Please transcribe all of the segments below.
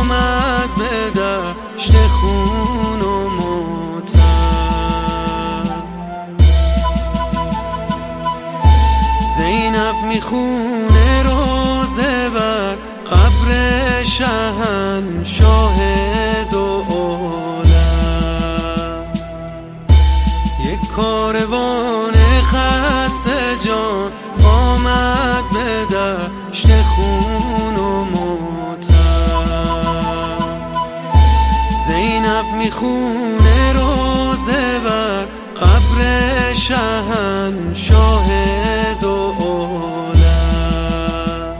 آمد به دشت خون و ماتم. زینب میخونه روزه بر قبر شهنشاه دو عالم. یک کاروان خسته جان آمد به دشت خون و ماتم. زینب میخونه روزه بر قبر شهنشاه دو عالم.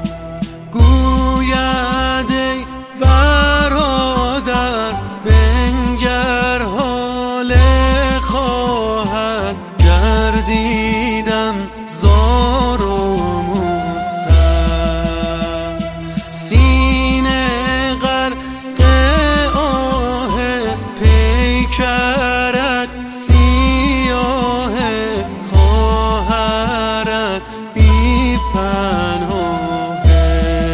گوید ای برادر بنگر حال خواهر، گردیدم زار و مستم. سینه غرق آه پیکرت سیاه، خواهرت بی پناهه.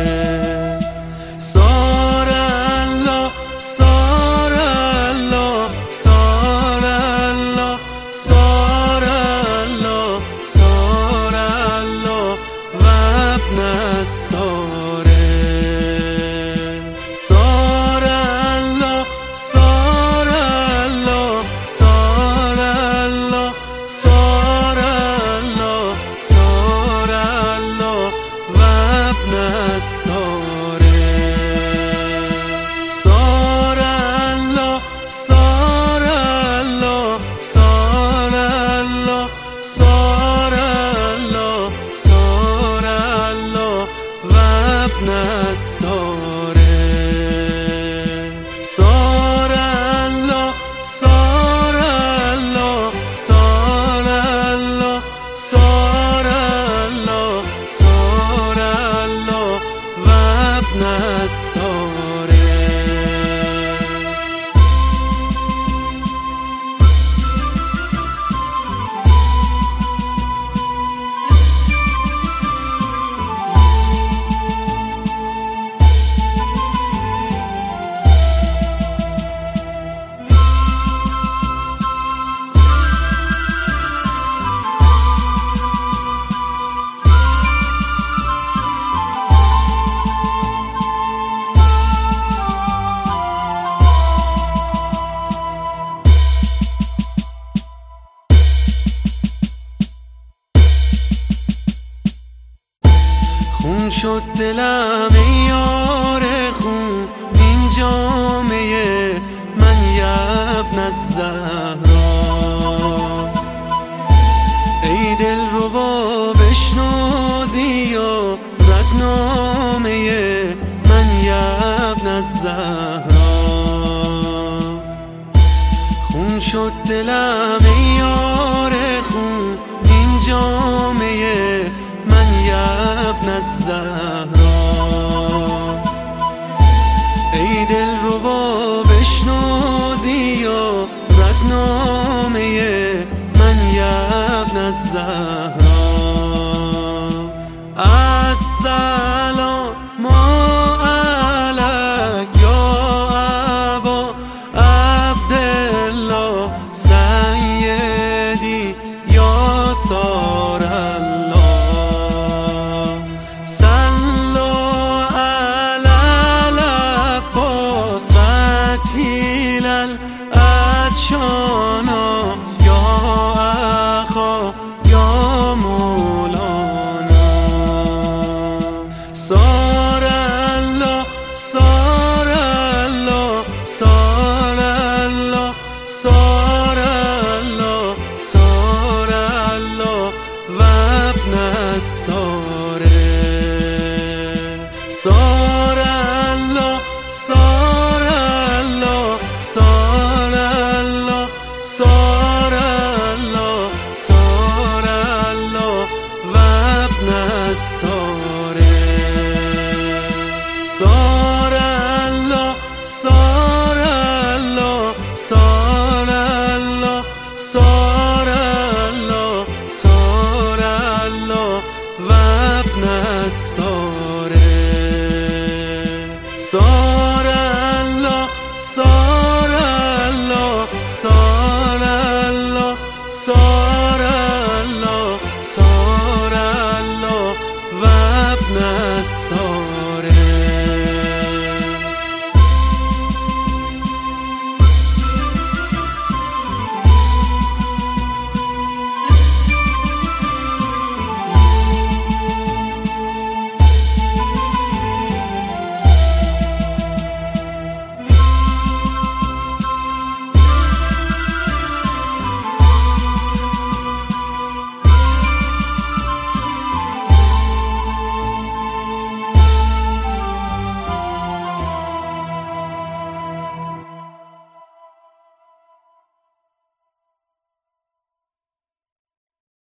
سار الله سار الله سار الله سار الله سار الله و ابن الساره. سار الله سار الله سار الله سار الله سار الله و ابن الساره. سار الله سار الله سار الله سار الله سار الله و ابن الساره. سار الله سار الله سار الله سار الله سار الله و ابن الساره. خون شد دلم ای یار خون، این جامعه من یبن الزهرا. ای دل ربا بشنو زیارت نامه من یبن الزهرا. خون شد دلم ای یار خون، این جامعه من یبن الزهرا. ای دل ربا بشنو زیارت نامه من یبن الزهرا. السلام علیک یا ابا عبدالله، سیدی یا سار الله. صلوا علی العباس قتیل العطشانا، یا اخا یا مولانا. سار الله سار الله سار الله سار الله سار الله و ابن الساره. سار الله سار الله سار الله سار الله سار الله و ابن الساره. سار الله سار الله سار الله سار الله سار الله و ابن الساره. سار